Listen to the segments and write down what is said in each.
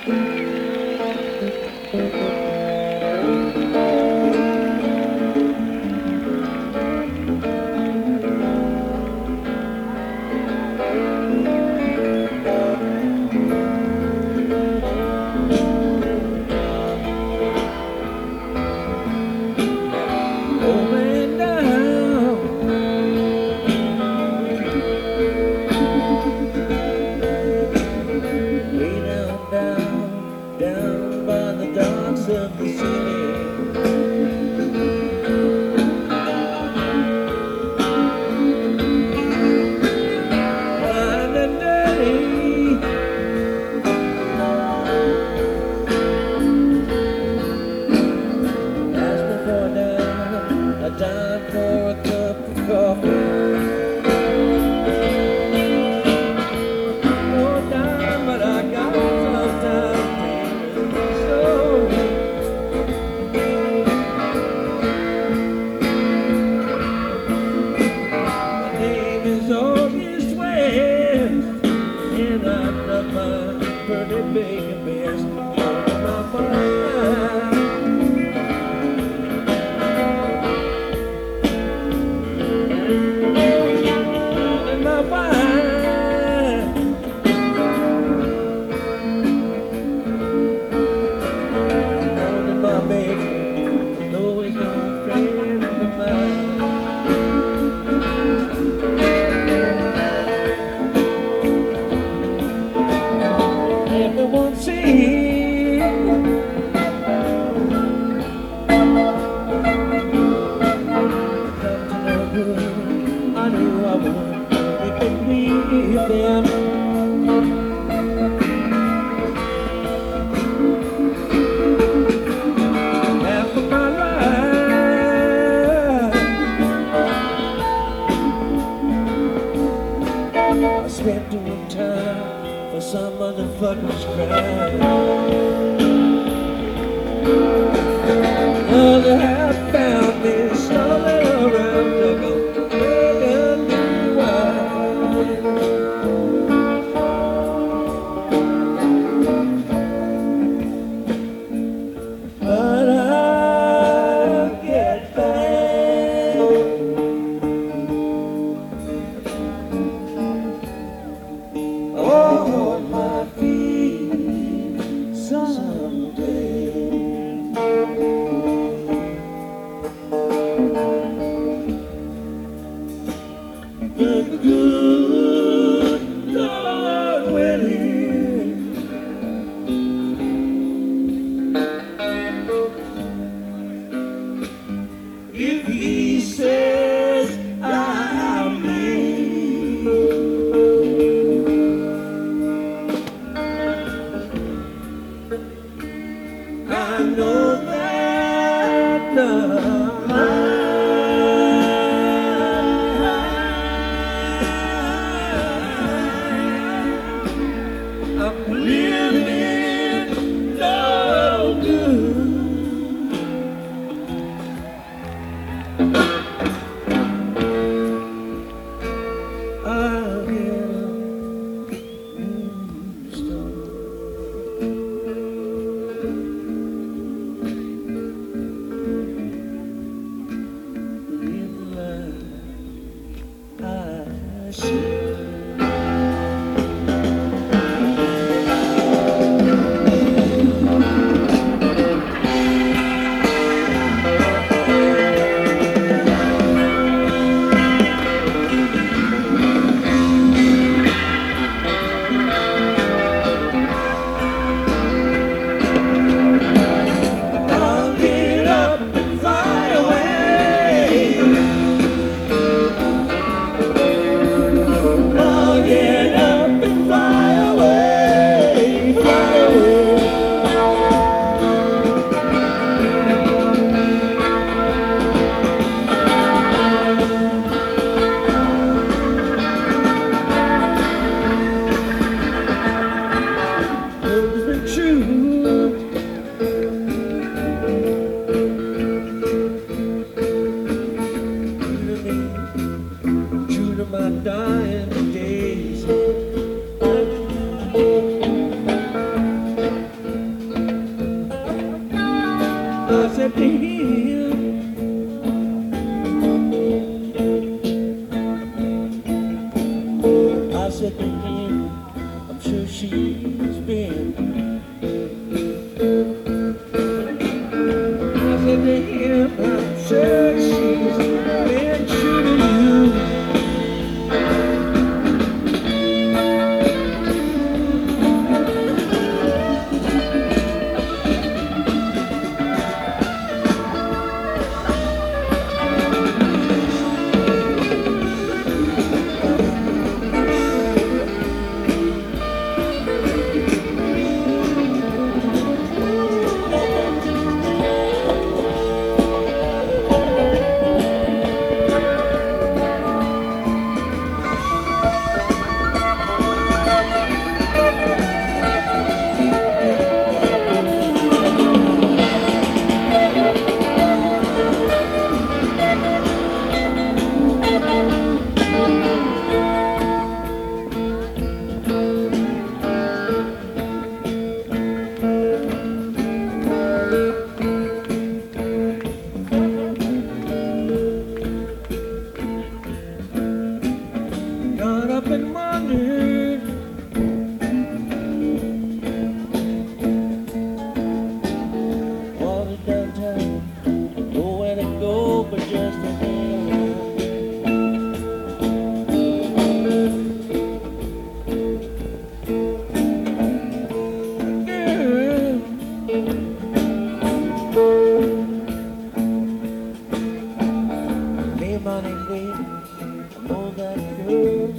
Down by the docks of the city. Blind and dirty, asking for a dime for a cup of coffee. No dime, but I got some time. And I'm not my pretty baby best on my mind. And my mind. And my baby, though he's no friend of mine. Everyone see come to no good. I knew I would if it leave them. Half of my life I spent doing time for some motherfucker's crime. Other half found me stumbling around like a begging new wife. But I'll get back. Oh, my feet someday. said to him, I said to him, I'm sure she's been. I said to him, I'm sure she's been true to you. Got up and wondered wanted downtown, nowhere to go but just to hang around. Girl, name on it, baby, I know that girl.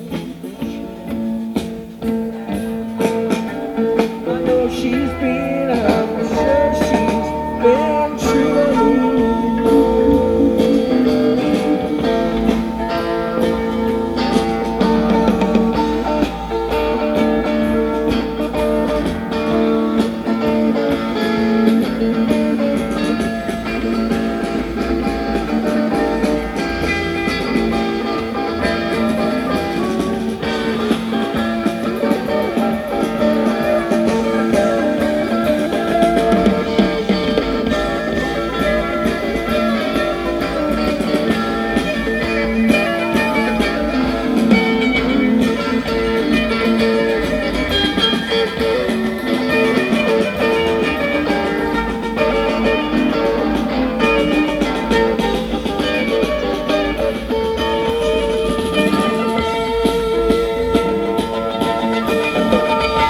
I know she's been out.